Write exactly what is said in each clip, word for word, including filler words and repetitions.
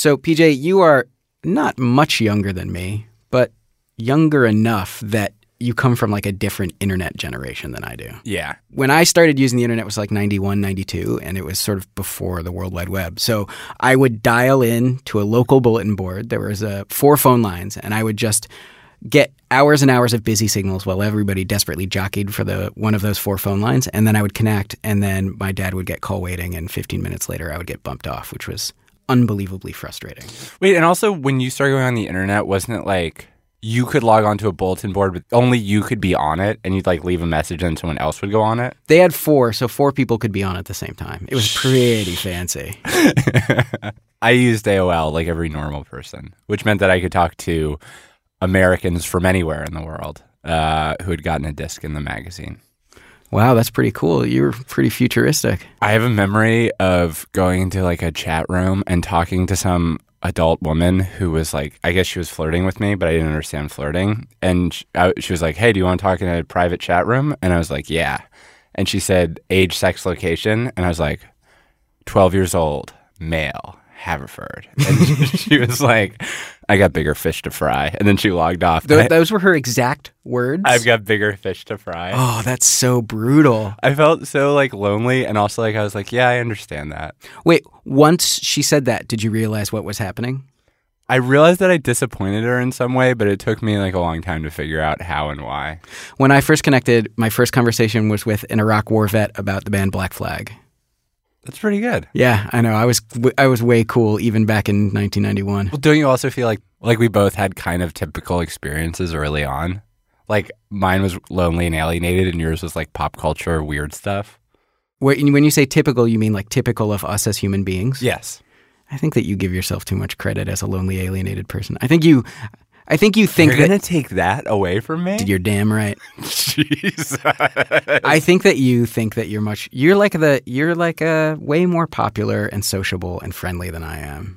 So, P J, you are not much younger than me, but younger enough that you come from like a different internet generation than I do. Yeah. When I started using the internet, it was like ninety-one, ninety-two, and it was sort of before the World Wide Web. So I would dial in to a local bulletin board. There was uh, four phone lines, and I would just get hours and hours of busy signals while everybody desperately jockeyed for the one of those four phone lines. And then I would connect, and then my dad would get call waiting, and fifteen minutes later I would get bumped off, which was unbelievably frustrating. Wait, and also when you started going on the internet, wasn't it like you could log onto a bulletin board, but only you could be on it, and you'd like leave a message and someone else would go on it? They had four, so four people could be on at the same time. It was pretty fancy. I used A O L like every normal person, which meant that I could talk to Americans from anywhere in the world uh, who had gotten a disc in the magazine. Wow, that's pretty cool. You were pretty futuristic. I have a memory of going into like a chat room and talking to some adult woman who was like, I guess she was flirting with me, but I didn't understand flirting. And she, I, she was like, hey, do you want to talk in a private chat room? And I was like, yeah. And she said, age, sex, location. And I was like, twelve years old, male, Haverford. And she was like, I got bigger fish to fry. And then she logged off. Th- those were her exact words? I've got bigger fish to fry. Oh, that's so brutal. I felt so like lonely, and also like I was like, yeah, I understand that. Wait, once she said that, did you realize what was happening? I realized that I disappointed her in some way, but it took me like a long time to figure out how and why. When I first connected, my first conversation was with an Iraq war vet about the band Black Flag. That's pretty good. Yeah, I know. I was I was way cool even back in nineteen ninety-one. Well, don't you also feel like like we both had kind of typical experiences early on? Like mine was lonely and alienated, and yours was like pop culture weird stuff. When you say typical, you mean like typical of us as human beings? Yes. I think that you give yourself too much credit as a lonely, alienated person. I think you, I think you think You're that gonna take that away from me. You're damn right. Jesus. I think that you think that you're much. You're like the. You're like a way more popular and sociable and friendly than I am.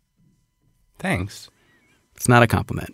Thanks. It's not a compliment.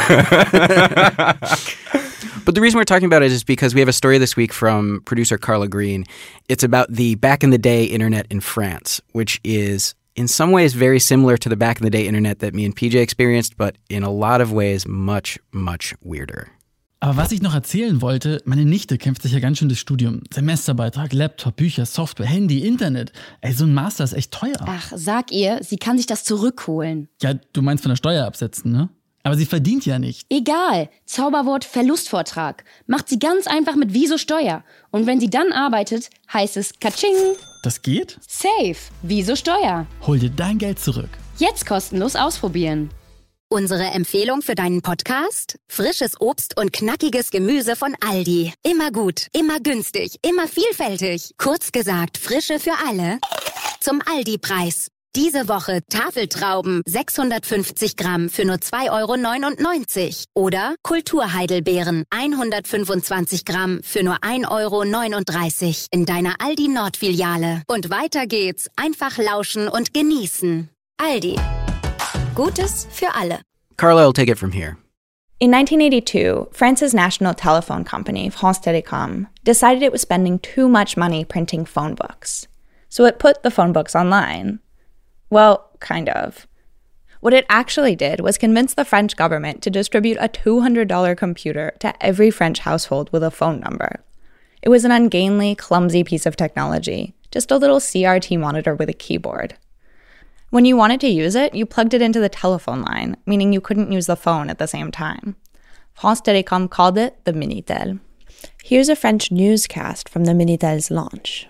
But the reason we're talking about it is because we have a story this week from producer Carla Green. It's about the back-in-the-day internet in France, which is in some ways very similar to the back-in-the-day internet that me and P J experienced, but in a lot of ways much, much weirder. Aber was ich noch erzählen wollte, meine Nichte kämpft sich ja ganz schön das Studium. Semesterbeitrag, Laptop, Bücher, Software, Handy, Internet. Ey, so ein Master ist echt teuer. Ach, sag ihr, sie kann sich das zurückholen. Ja, du meinst von der Steuer absetzen, ne? Aber sie verdient ja nicht. Egal. Zauberwort Verlustvortrag. Macht sie ganz einfach mit Wieso Steuer. Und wenn sie dann arbeitet, heißt es Katsching. Das geht? Safe. Wieso Steuer. Hol dir dein Geld zurück. Jetzt kostenlos ausprobieren. Unsere Empfehlung für deinen Podcast? Frisches Obst und knackiges Gemüse von Aldi. Immer gut, immer günstig, immer vielfältig. Kurz gesagt, Frische für alle. Zum Aldi-Preis. Diese Woche Tafeltrauben sechshundertfünfzig Gramm für nur zwei Euro neunundneunzig. Oder Kulturheidelbeeren hundertfünfundzwanzig Gramm für nur ein Euro neununddreißig in deiner Aldi Nord-Filiale. Und weiter geht's. Einfach lauschen und genießen. Aldi. Gutes für alle. Carla will take it from here. In nineteen eighty-two, France's national telephone company, France Télécom, decided it was spending too much money printing phone books. So it put the phone books online. Well, kind of. What it actually did was convince the French government to distribute a two hundred dollars computer to every French household with a phone number. It was an ungainly, clumsy piece of technology, just a little C R T monitor with a keyboard. When you wanted to use it, you plugged it into the telephone line, meaning you couldn't use the phone at the same time. France Télécom called it the Minitel. Here's a French newscast from the Minitel's launch.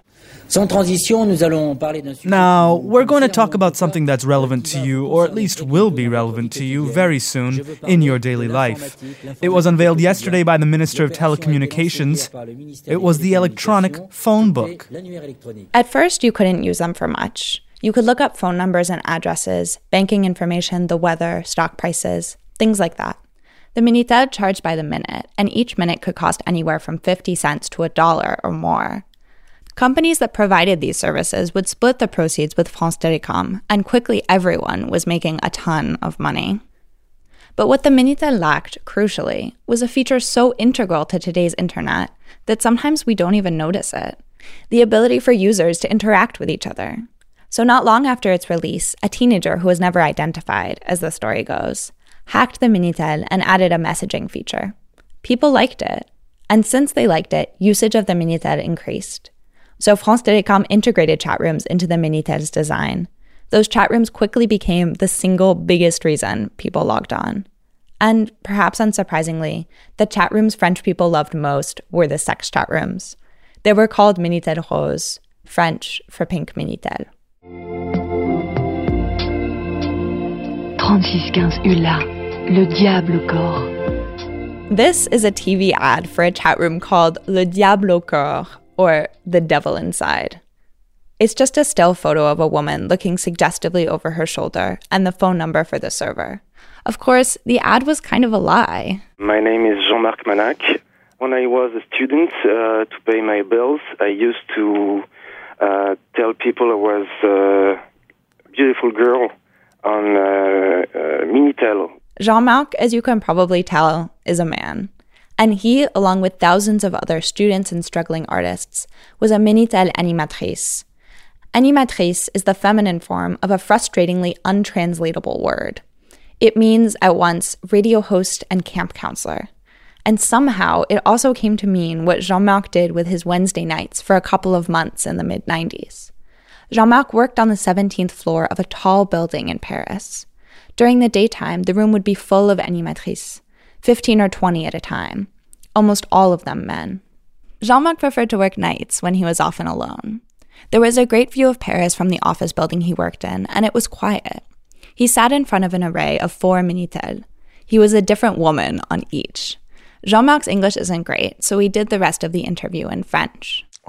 Now, we're going to talk about something that's relevant to you, or at least will be relevant to you very soon in your daily life. It was unveiled yesterday by the Minister of Telecommunications. It was the electronic phone book. At first, you couldn't use them for much. You could look up phone numbers and addresses, banking information, the weather, stock prices, things like that. The Minitel charged by the minute, and each minute could cost anywhere from fifty cents to a dollar or more. Companies that provided these services would split the proceeds with France Télécom, and quickly everyone was making a ton of money. But what the Minitel lacked, crucially, was a feature so integral to today's internet that sometimes we don't even notice it: the ability for users to interact with each other. So not long after its release, a teenager who was never identified, as the story goes, hacked the Minitel and added a messaging feature. People liked it. And since they liked it, usage of the Minitel increased. So France Télécom integrated chat rooms into the Minitel's design. Those chat rooms quickly became the single biggest reason people logged on. And perhaps unsurprisingly, the chat rooms French people loved most were the sex chat rooms. They were called Minitel Rose, French for pink Minitel. trente-six quinze U L A, Le Diable au Corps. This is a T V ad for a chat room called Le Diable au Corps, or The Devil Inside. It's just a still photo of a woman looking suggestively over her shoulder and the phone number for the server. Of course, the ad was kind of a lie. My name is Jean-Marc Manac. When I was a student, uh, to pay my bills, I used to uh, tell people I was a beautiful girl on uh, uh, Minitel. Jean-Marc, as you can probably tell, is a man. And he, along with thousands of other students and struggling artists, was a Minitel animatrice. Animatrice is the feminine form of a frustratingly untranslatable word. It means at once radio host and camp counselor. And somehow it also came to mean what Jean-Marc did with his Wednesday nights for a couple of months in the mid nineties. Jean-Marc worked on the seventeenth floor of a tall building in Paris. During the daytime, the room would be full of animatrices, fifteen or twenty at a time, almost all of them men. Jean-Marc preferred to work nights when he was often alone. There was a great view of Paris from the office building he worked in, and it was quiet. He sat in front of an array of four Minitel. He was a different woman on each. Jean-Marc's English isn't great, so he did the rest of the interview in French. I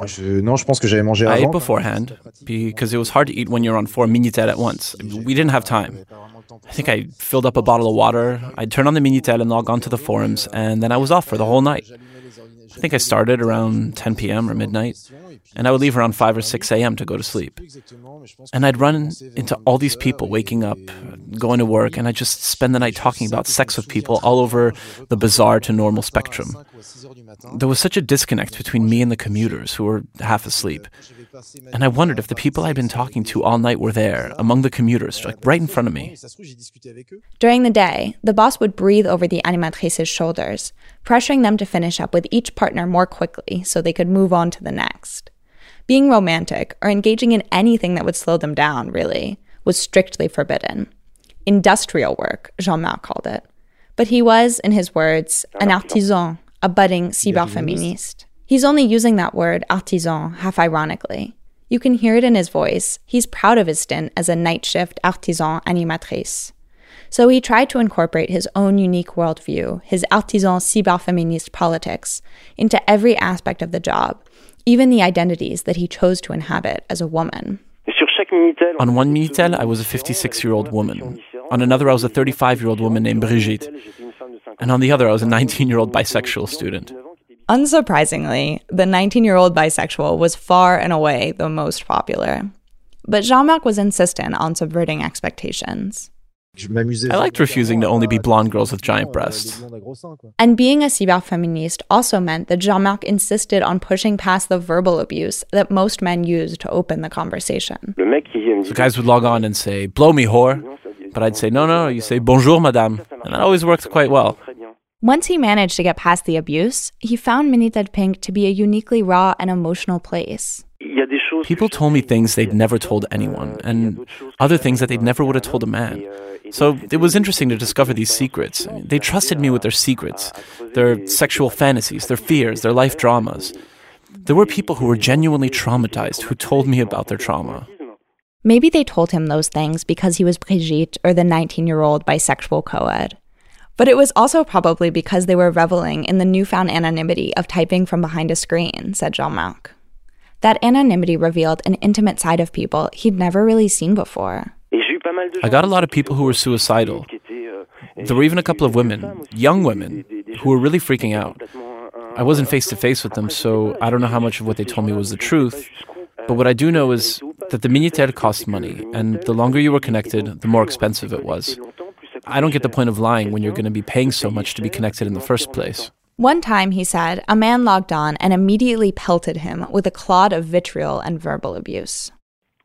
ate beforehand because it was hard to eat when you're on four Minitel at once. We didn't have time. I think I filled up a bottle of water, I'd turn on the Minitel and log on to the forums, and then I was off for the whole night. I think I started around ten p.m. or midnight, and I would leave around five or six a.m. to go to sleep. And I'd run into all these people waking up, going to work, and I'd just spend the night talking about sex with people all over the bizarre to normal spectrum. There was such a disconnect between me and the commuters who were half asleep. And I wondered if the people I'd been talking to all night were there, among the commuters, like right in front of me. During the day, the boss would breathe over the animatrices' shoulders, pressuring them to finish up with each partner more quickly so they could move on to the next. Being romantic, or engaging in anything that would slow them down, really, was strictly forbidden. Industrial work, Jean-Marc called it. But he was, in his words, an artisan, a budding cyberfeminist. He's only using that word, artisan, half ironically. You can hear it in his voice. He's proud of his stint as a night shift artisan animatrice. So he tried to incorporate his own unique worldview, his artisan cyberfeminist politics, into every aspect of the job, even the identities that he chose to inhabit as a woman. On one Minitel, I was a fifty-six-year-old woman. On another, I was a thirty-five-year-old woman named Brigitte. And on the other, I was a nineteen-year-old bisexual student. Unsurprisingly, the nineteen-year-old bisexual was far and away the most popular. But Jean-Marc was insistent on subverting expectations. I liked refusing to only be blonde girls with giant breasts. And being a cyberfeminist also meant that Jean-Marc insisted on pushing past the verbal abuse that most men use to open the conversation. So guys would log on and say, "Blow me, whore." But I'd say, no, no, you say, "Bonjour, madame." And that always worked quite well. Once he managed to get past the abuse, he found Minitel Pink to be a uniquely raw and emotional place. People told me things they'd never told anyone, and other things that they'd never would have told a man. So it was interesting to discover these secrets. I mean, they trusted me with their secrets, their sexual fantasies, their fears, their life dramas. There were people who were genuinely traumatized who told me about their trauma. Maybe they told him those things because he was Brigitte or the nineteen-year-old bisexual co-ed. But it was also probably because they were reveling in the newfound anonymity of typing from behind a screen, said Jean-Marc. That anonymity revealed an intimate side of people he'd never really seen before. I got a lot of people who were suicidal. There were even a couple of women, young women, who were really freaking out. I wasn't face-to-face with them, so I don't know how much of what they told me was the truth. But what I do know is that the Minitel cost money, and the longer you were connected, the more expensive it was. I don't get the point of lying when you're going to be paying so much to be connected in the first place. One time, he said, a man logged on and immediately pelted him with a clod of vitriol and verbal abuse.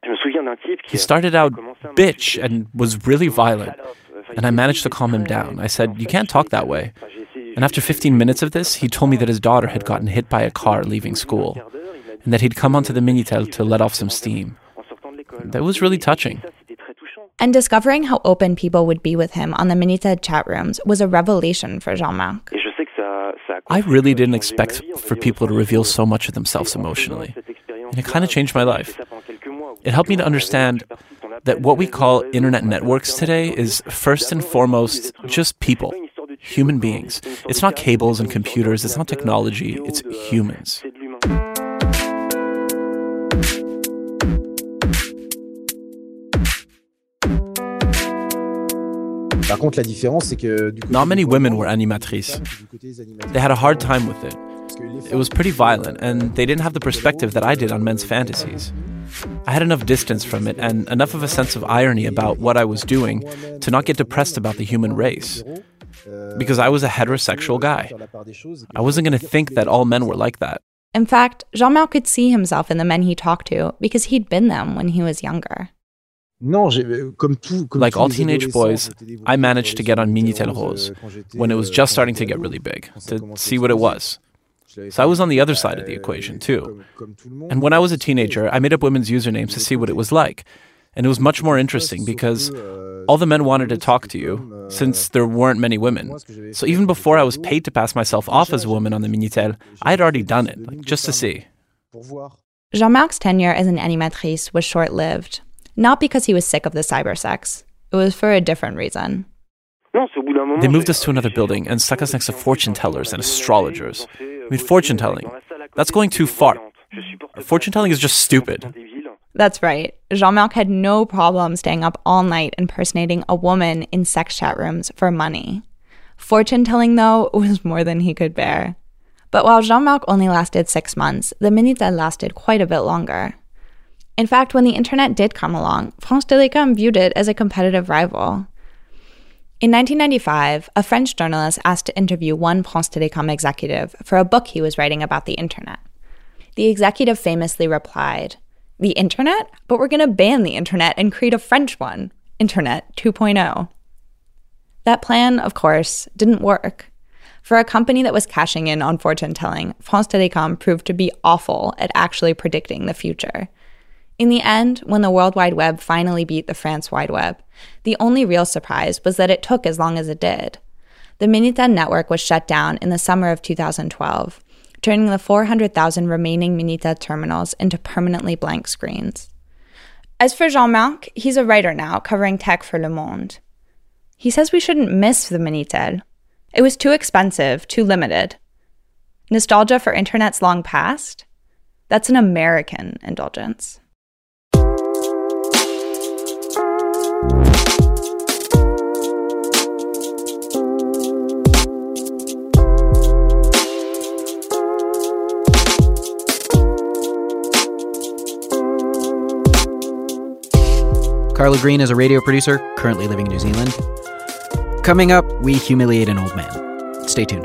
He started out bitch and was really violent, and I managed to calm him down. I said, "You can't talk that way." And after fifteen minutes of this, he told me that his daughter had gotten hit by a car leaving school, and that he'd come onto the Minitel to let off some steam. That was really touching. And discovering how open people would be with him on the Minitel chat rooms was a revelation for Jean-Marc. I really didn't expect for people to reveal so much of themselves emotionally, and it kind of changed my life. It helped me to understand that what we call internet networks today is first and foremost just people, human beings. It's not cables and computers, it's not technology, it's humans. Not many women were animatrices. They had a hard time with it. It was pretty violent, and they didn't have the perspective that I did on men's fantasies. I had enough distance from it and enough of a sense of irony about what I was doing to not get depressed about the human race. Because I was a heterosexual guy. I wasn't going to think that all men were like that. In fact, Jean-Marc could see himself in the men he talked to because he'd been them when he was younger. Like all teenage boys, I managed to get on Minitel Rose when it was just starting to get really big, to see what it was. So I was on the other side of the equation, too. And when I was a teenager, I made up women's usernames to see what it was like. And it was much more interesting because all the men wanted to talk to you, since there weren't many women. So even before I was paid to pass myself off as a woman on the Minitel, I had already done it, like, just to see. Jean-Marc's tenure as an animatrice was short-lived. Not because he was sick of the cybersex. It was for a different reason. They moved us to another building and stuck us next to fortune tellers and astrologers. I mean, fortune telling. That's going too far. Fortune telling is just stupid. That's right. Jean-Marc had no problem staying up all night impersonating a woman in sex chat rooms for money. Fortune telling, though, was more than he could bear. But while Jean-Marc only lasted six months, the Minitel lasted quite a bit longer. In fact, when the internet did come along, France Télécom viewed it as a competitive rival. In nineteen ninety-five, a French journalist asked to interview one France Télécom executive for a book he was writing about the internet. The executive famously replied, "The internet? But we're going to ban the internet and create a French one, Internet two point oh." That plan, of course, didn't work. For a company that was cashing in on fortune-telling, France Télécom proved to be awful at actually predicting the future. In the end, when the World Wide Web finally beat the France Wide Web, the only real surprise was that it took as long as it did. The Minitel network was shut down in the summer of two thousand twelve, turning the four hundred thousand remaining Minitel terminals into permanently blank screens. As for Jean-Marc, he's a writer now covering tech for Le Monde. He says we shouldn't miss the Minitel. It was too expensive, too limited. Nostalgia for internet's long past? That's an American indulgence. Carla Green is a radio producer, currently living in New Zealand. Coming up, we humiliate an old man. Stay tuned.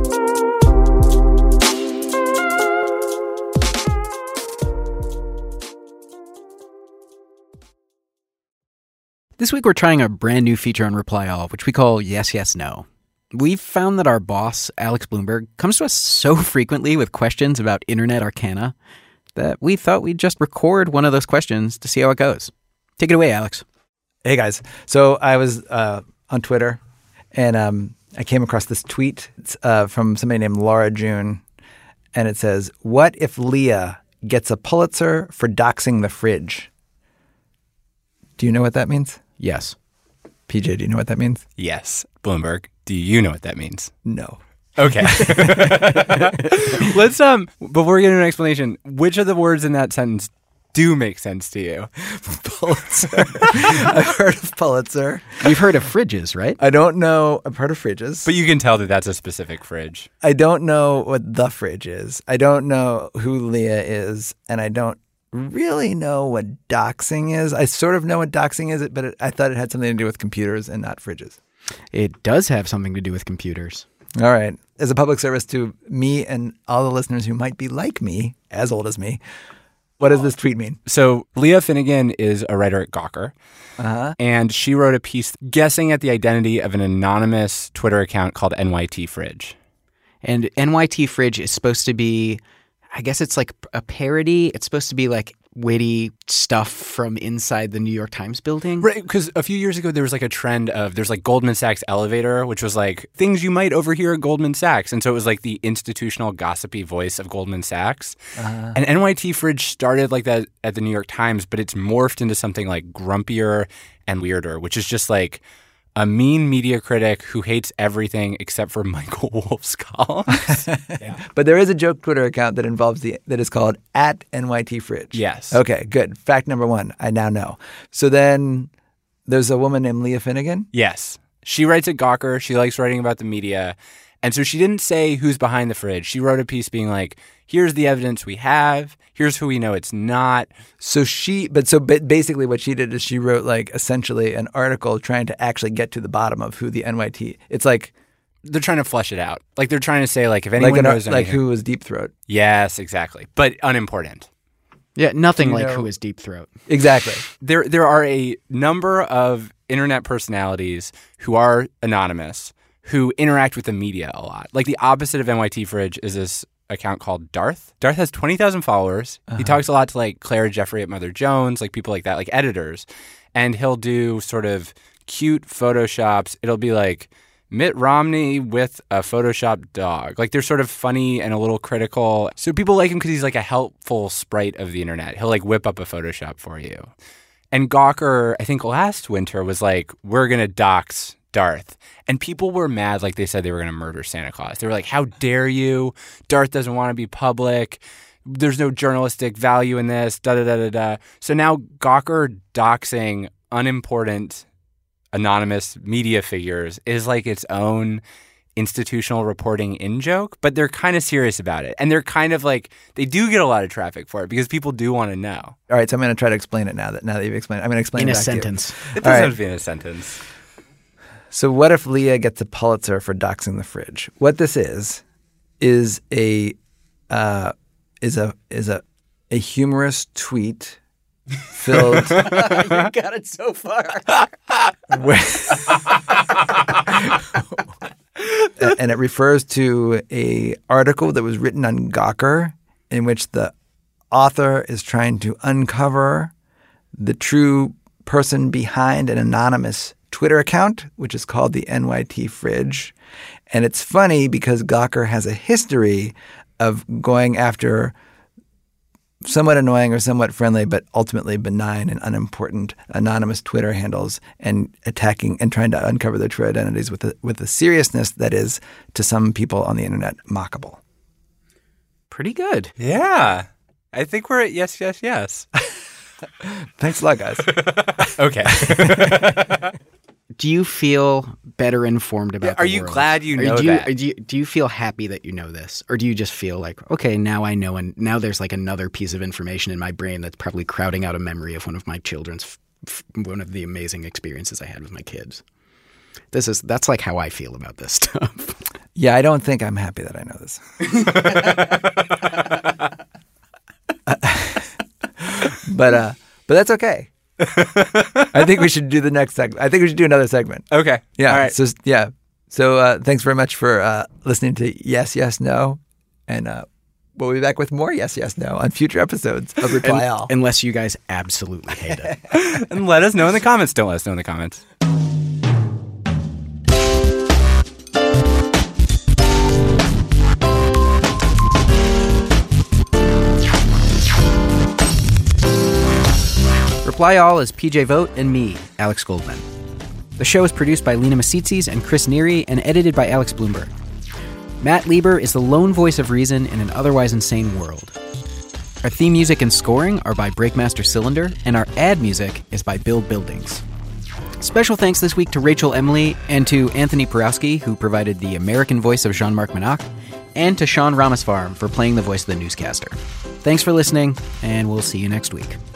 This week we're trying a brand new feature on Reply All, which we call Yes, Yes, No. We've found that our boss, Alex Blumberg, comes to us so frequently with questions about internet arcana that we thought we'd just record one of those questions to see how it goes. Take it away, Alex. Hey, guys. So I was uh, on Twitter, and um, I came across this tweet it's, uh, from somebody named Laura June, and it says, "What if Leah gets a Pulitzer for doxing the fridge?" Do you know what that means? Yes. P J, do you know what that means? Yes. Bloomberg, do you know what that means? No. Okay. Let's, um, before we get into an explanation, which of the words in that sentence do make sense to you? Pulitzer. I've heard of Pulitzer. You've heard of fridges, right? I don't know. I've heard of fridges. But you can tell that that's a specific fridge. I don't know what the fridge is. I don't know who Leah is, and I don't really know what doxing is. I sort of know what doxing is, but it, I thought it had something to do with computers and not fridges. It does have something to do with computers. All right. As a public service to me and all the listeners who might be like me, as old as me, What does this tweet mean? So Leah Finnegan is a writer at Gawker. Uh-huh. And she wrote a piece guessing at the identity of an anonymous Twitter account called N Y T Fridge. And N Y T Fridge is supposed to be, I guess it's like a parody. It's supposed to be like witty stuff from inside the New York Times building. Right, because a few years ago there was like a trend of, there's like Goldman Sachs Elevator, which was like things you might overhear at Goldman Sachs. And so it was like the institutional gossipy voice of Goldman Sachs. Uh-huh. And N Y T Fridge started like that at the New York Times, but it's morphed into something like grumpier and weirder, which is just like a mean media critic who hates everything except for Michael Wolff's columns. Yeah. But there is a joke Twitter account that involves the that is called at N Y T Fridge. Yes. Okay, good. Fact number one, I now know. So then there's a woman named Leah Finnegan? Yes. She writes at Gawker. She likes writing about the media. And so she didn't say who's behind the fridge. She wrote a piece being like, here's the evidence we have. Here's who we know it's not. So she, but so basically what she did is she wrote like essentially an article trying to actually get to the bottom of who the N Y T, it's like. They're trying to flesh it out. Like they're trying to say like if anyone like an, knows Like anything. who was Deep Throat. Yes, exactly. But unimportant. Yeah, nothing You like know- who is Deep Throat. Exactly. There, there are a number of internet personalities who are anonymous who interact with the media a lot. Like the opposite of N Y T Fridge is this account called Darth. Darth has twenty thousand followers. Uh-huh. He talks a lot to like Claire Jeffrey at Mother Jones, like people like that, like editors. And he'll do sort of cute photoshops. It'll be like Mitt Romney with a photoshopped dog. Like they're sort of funny and a little critical. So people like him because he's like a helpful sprite of the internet. He'll like whip up a Photoshop for you. And Gawker, I think last winter was like, we're going to dox Darth. And people were mad, like they said they were going to murder Santa Claus. They were like, how dare you? Darth doesn't want to be public. There's no journalistic value in this, da da da da da. So now Gawker doxing unimportant anonymous media figures is like its own institutional reporting in-joke, but they're kind of serious about it. And they're kind of like, they do get a lot of traffic for it because people do want to know. All right, so I'm going to try to explain it now that now that you've explained it. I'm going to explain In it a back sentence. to you. It All doesn't right. have to be in a sentence. So what if Leah gets a Pulitzer for doxing the fridge? What this is is a uh, is a is a a humorous tweet filled. You got it so far. And it refers to a article that was written on Gawker in which the author is trying to uncover the true person behind an anonymous Twitter account, which is called the N Y T Fridge. And it's funny because Gawker has a history of going after somewhat annoying or somewhat friendly, but ultimately benign and unimportant anonymous Twitter handles and attacking and trying to uncover their true identities with a, with a seriousness that is, to some people on the internet, mockable. Pretty good. Yeah. I think we're at yes, yes, yes. Thanks a lot, guys. Okay. Do you feel better informed about Are the you world? glad you Or know do you, that? or Do you, do you feel happy that you know this? Or do you just feel like, okay, now I know, and now there's like another piece of information in my brain that's probably crowding out a memory of one of my children's, f- f- one of the amazing experiences I had with my kids. This is, that's like how I feel about this stuff. Yeah, I don't think I'm happy that I know this. but uh, but that's okay. I think we should do the next segment. I think we should do another segment. Okay. Yeah. All right. So yeah. So uh, thanks very much for uh, listening to Yes, Yes, No, and uh, we'll be back with more Yes, Yes, No on future episodes of Reply Un- All. Unless you guys absolutely hate it. And let us know in the comments. Don't let us know in the comments. Reply All is P J Vogt and me, Alex Goldman. The show is produced by Lena Masitzis and Chris Neary and edited by Alex Bloomberg. Matt Lieber is the lone voice of reason in an otherwise insane world. Our theme music and scoring are by Breakmaster Cylinder, and our ad music is by Build Buildings. Special thanks this week to Rachel Emily and to Anthony Porowski, who provided the American voice of Jean-Marc Manac, and to Sean Ramaswamy for playing the voice of the newscaster. Thanks for listening, and we'll see you next week.